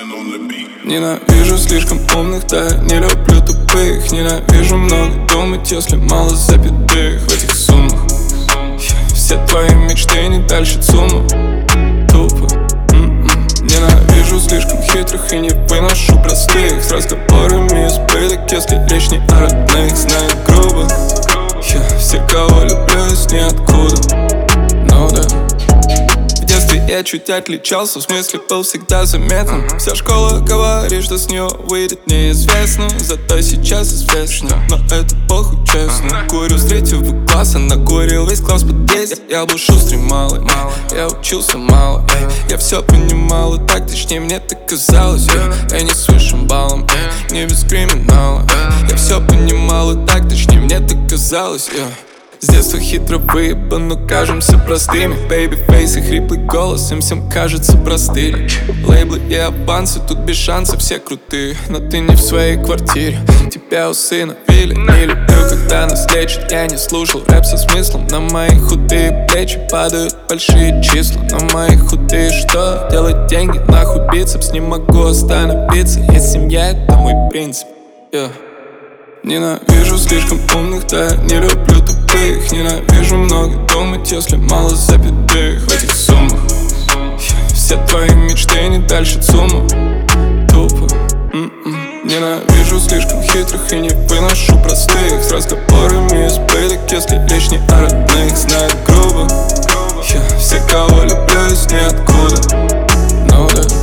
Ненавижу слишком умных, да, не люблю тупых. Ненавижу много думать, если мало запятых в этих суммах. Все твои мечты не дальше ЦУМа. Тупо. Ненавижу слишком хитрых и не выношу простых с разговорами избыток, если речь не о родных. Знаю грубо, все, кого люблю, из ниоткуда. Ну да. В детстве я чуть отличался, в смысле был всегда заметным. Вся школа говорит, что с нее выйдет неизвестно, зато сейчас известно. Но это похуй, честно. Курю с 3 класса, накурил весь класс в подъезде. Я был шустрый малый, я учился мало. Я все понимал, и так точнее мне так казалось. Я не с высшим баллом, не без криминала. Я все понимал, и так точнее мне так казалось. С детства хитро выебан, но кажемся простыми. Бэйби-фейс и хриплый голос, им всем кажется простыми. Лейблы и авансы, тут без шансов, все крутые. Но ты не в своей квартире, тебя усыновили. Не люблю, когда нас лечат, я не слушал рэп со смыслом. На мои худые плечи падают большие числа. На мои худые что? Делать деньги, нахуй бицепс. Не могу остановиться, есть семья, это мой принцип. Ненавижу слишком умных, да, не люблю тупых. Ненавижу много думать, если мало запятых в этих суммах. Все твои мечты не дальше ЦУМа. Тупо. Ненавижу слишком хитрых и не выношу простых с разговорами избыток, если речь не о родных. Знаю грубо, все, кого люблю, из ниоткуда. Ну да.